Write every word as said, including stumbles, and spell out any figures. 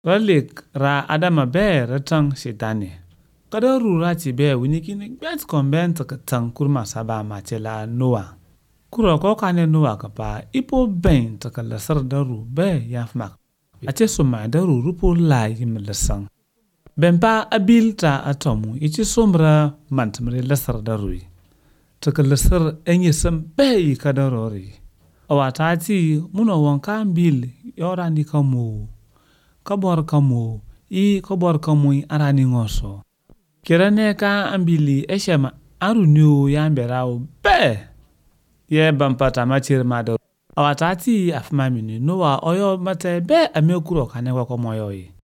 Ralik ra adama be ratang shetani. Kada rura ti be winikin bet konben takatang kurma saba machela Noah. Kuro ko kane Noah kapa ipo ben takalasar daru be yafmak. Ache soma daru rupo la yimlasang. Bempa abil ta atomu ichi sombra mantamre lasar darui. Takalasar enyesam be kadarori. Awatati muno wanka bil yorani kamu. Kabor kamu i kabor kamu arani ngoso. Kirane ka ambili eshema arunyo yamberao be. Ye bampata machir mado. Awatati afmamini Noah oyo mate be amekuro kane wako moyoi.